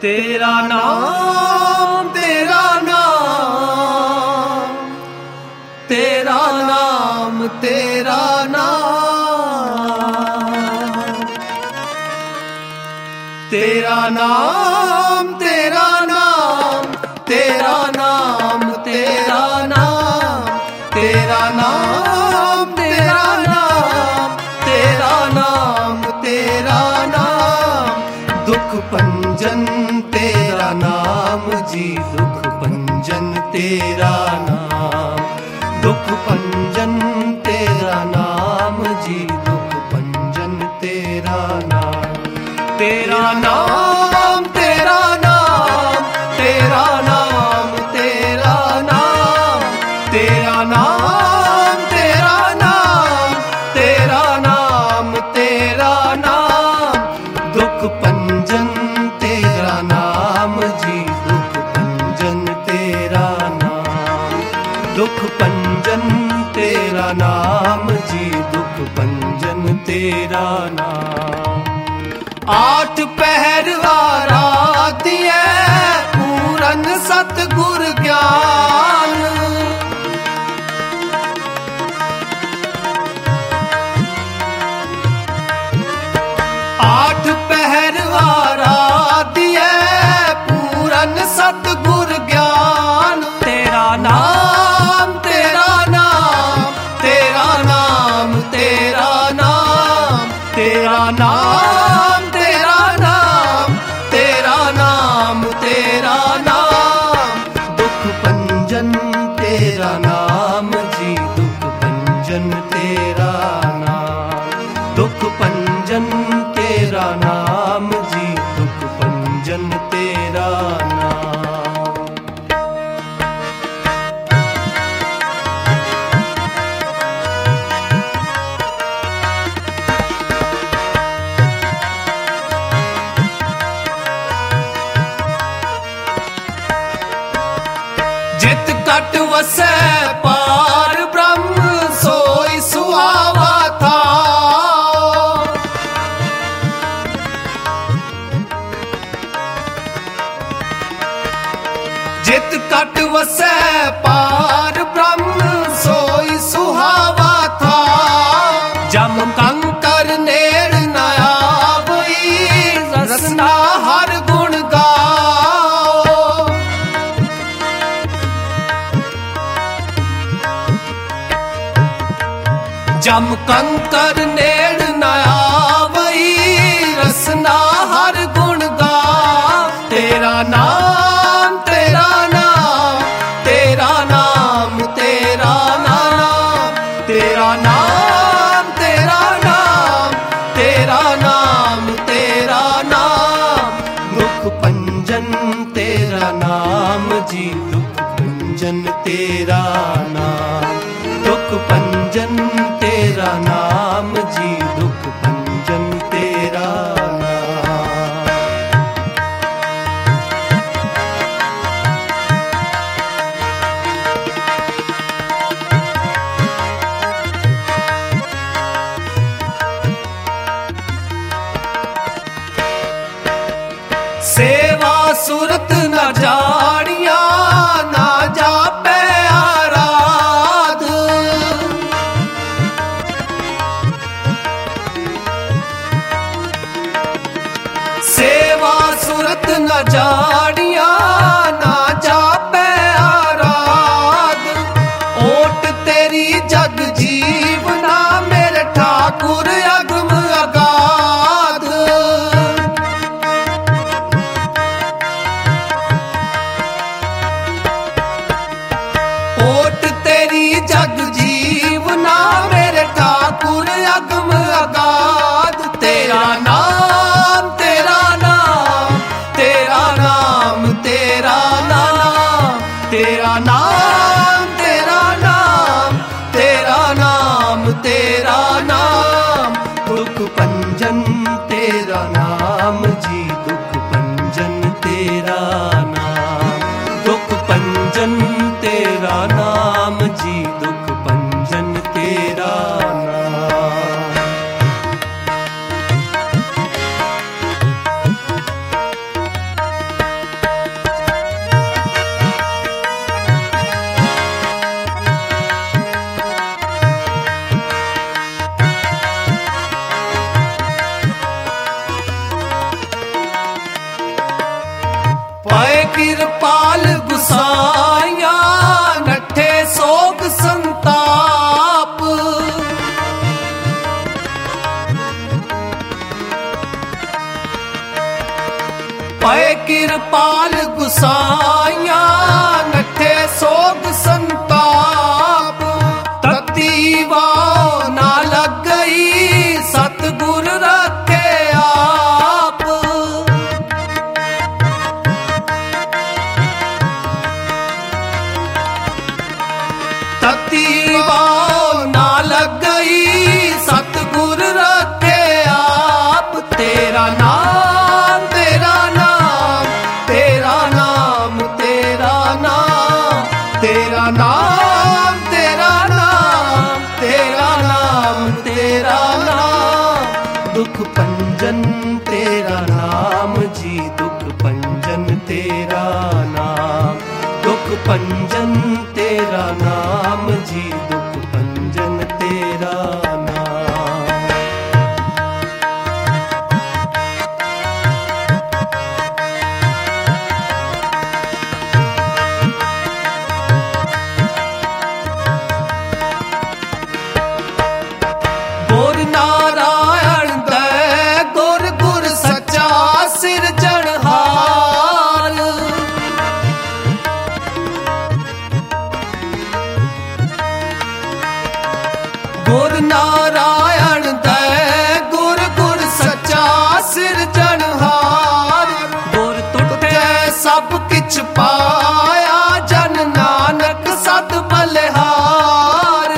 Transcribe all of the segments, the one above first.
तेरा नाम तेरा नाम तेरा नाम तेरा नाम तेरा नाम तेरा नाम तेरा नाम तेरा नाम तेरा नाम तेरा नाम तेरा नाम तेरा नाम दुख पंजन तेरा नाम जी दुख पंजन तेरा नाम दुख पंजन तेरा नाम जी दुख पंजन तेरा नाम तेरा नाम तेरा नाम तेरा नाम तेरा नाम तेरा नाम तेरा नाम तेरा नाम तेरा नाम दुख पंजन तेरा नाम जी दुख पंजन तेरा नाम दुख पंजन तेरा नाम जी दुख पंजन तेरा नाम आठ पहर आराती है पूरन सतगुर ज्ञान आठ पहर आराती है पूरन सतगुर ज्ञान तेरा नाम तेरा नाम तेरा नाम तेरा नाम तेरा नाम तेरा नाम तेरा नाम तेरा नाम दुख पंजन तेरा नाम जी दुख पंजन तेरा नाम दुख पंजन तेरा नाम जी दुख पंजन तेरा नाम जित कट वसै पार ब्रह्म सोई सुहावा था जित कट वसै पार ब्रह्म सोई सुहावा था जम कंकर नेड़ न आवई रसना हर गुण गाओ जम कंकर नेड़ न आवई रसना हर गुण गा तेरा नाम तेरा नाम तेरा नाम तेरा नाम तेरा नाम तेरा नाम तेरा नाम तेरा नाम दुख पंजन तेरा नाम जी दुख पंजन तेरा नाम दुख पंजन तेरा नाम जी दुख पंजन तेरा नाम सेवा सुरत न जानिया ना जापे आराध सेवा सुरत न जानिया ना जापे आराध ओट तेरी जग जीवना मेरे ठाकुर अगम अगाध ओट तेरी जग जीवना मेरे ठाकुर अगम अगाध तेरा नाम तेरा नाम तेरा नाम तेरा नाम तेरा नाम तेरा नाम तेरा नाम तेरा नाम दुख पंजन तेरा नाम जी दुख पंजन तेरा नाम दुख पंजन तेरा नाम जी दुख पंजन तेरा नाम कृपाल गुसाइया नठे सोग संताप। पए कृपाल गुसाइया नठे सोग संताप। तती वाव ना लग गई सतगुर रखे आप। तती वाव ना लग गई सतगुर रखे आप। तेरा नाम तेरा नाम तेरा नाम तेरा नाम तेरा नाम तेरा नाम तेरा नाम तेरा नाम। दुख पंजन तेरा नाम जी दुख पंजन तेरा नाम। दुख पंजन तेरा नाम जी दुख पंजन तेरा नाम। गुर नारायण दे गुर गुर सच्चा सिरजनहार। गुर नारायण दे गुर गुर सच्चा सिरजनहार। गुर टुटे सब किछ पाया जन नानक सद बलिहार।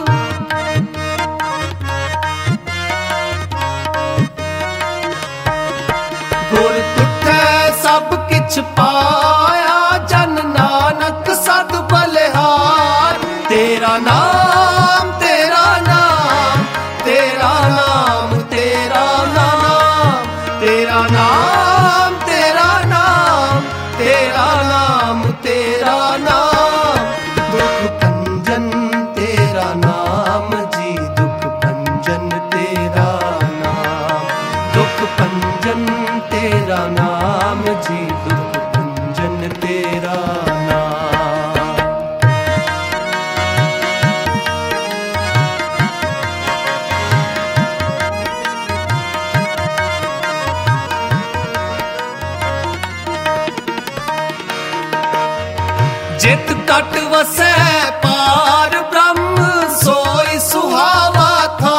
गुर टुटे सब किछ पाया जन नानक सद बलिहार। तेरा नाम तेरा नाम तेरा नाम तेरा नाम तेरा नाम तेरा नाम तेरा नाम तेरा नाम। दुख पंजन तेरा नाम जी दुख पंजन तेरा नाम। दुख पंजन तेरा नाम जी दुख पंजन तेरा नाम। जित कट वसै पार ब्रह्म सोई सुहावा था।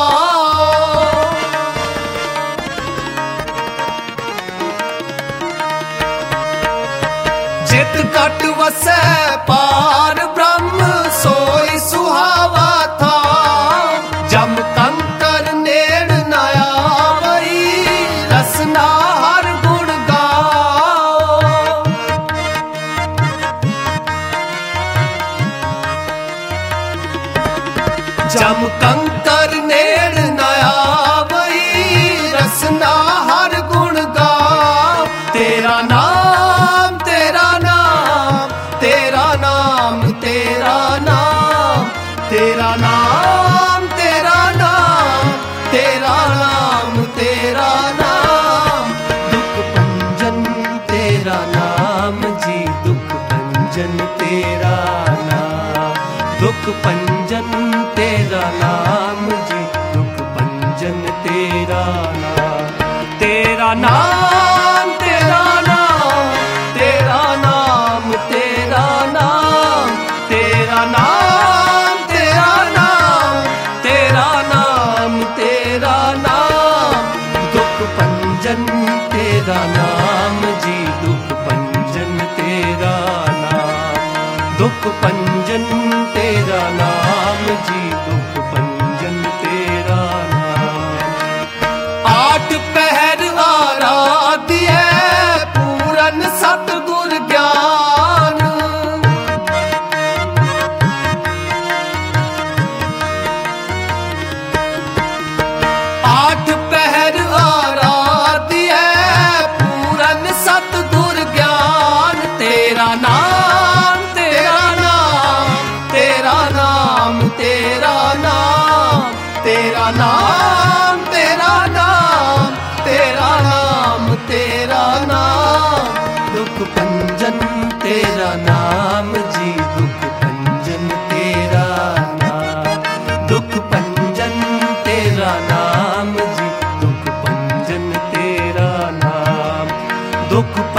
जित कट वसै पार ब्रह्म सोई सुहावा था। जम कंकर नेड़ न आवई रसना हर गुण गाओ। जम कंकर नेड़ न आवई रसना हर गुण गाओ। तेरा नाम तेरा नाम तेरा नाम तेरा नाम तेरा नाम तेरा नाम तेरा नाम तेरा नाम। दुख पंजन तेरा नाम जी दुख पंजन तेरा नाम। दुख पंजन तेरा नाम जी दुख पंजन तेरा नाम। तेरा नाम तेरा नाम तेरा नाम तेरा नाम तेरा नाम तेरा नाम तेरा नाम तेरा नाम। दुख पंजन तेरा नाम जी दुख पंजन तेरा नाम। दुख पंजन तेरा नाम जी दुख पंजन तेरा नाम। आठ पहर आराध्य पूरन सतगुर ज्ञान। आठ पहर आराध्य पूरन सतगुर ज्ञान। तेरा नाम तेरा नाम तेरा नाम तेरा नाम तेरा नाम तेरा नाम तेरा नाम तेरा नाम। दुख पंजन दुख